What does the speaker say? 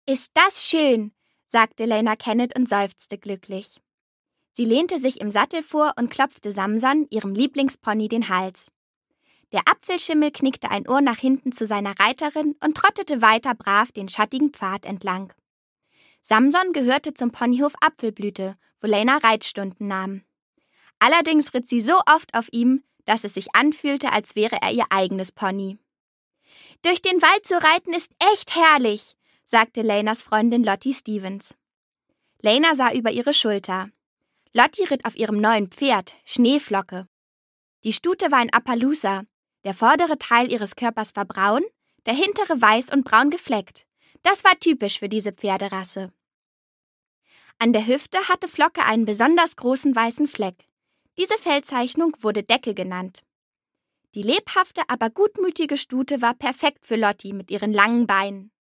Ist das schön, sagte Lena Kenneth und seufzte glücklich. Sie lehnte sich im Sattel vor und klopfte Samson, ihrem Lieblingspony, den Hals. Der Apfelschimmel knickte ein Ohr nach hinten zu seiner Reiterin und trottete weiter brav den schattigen Pfad entlang. Samson gehörte zum Ponyhof Apfelblüte, wo Lena Reitstunden nahm. Allerdings ritt sie so oft auf ihm, dass es sich anfühlte, als wäre er ihr eigenes Pony. »Durch den Wald zu reiten ist echt herrlich«, sagte Lenas Freundin Lottie Stevens. Lena sah über ihre Schulter. Lottie ritt auf ihrem neuen Pferd, Schneeflocke. Die Stute war ein Appaloosa. Der vordere Teil ihres Körpers war braun, der hintere weiß und braun gefleckt. Das war typisch für diese Pferderasse. An der Hüfte hatte Flocke einen besonders großen weißen Fleck. Diese Fellzeichnung wurde Decke genannt. Die lebhafte, aber gutmütige Stute war perfekt für Lottie mit ihren langen Beinen.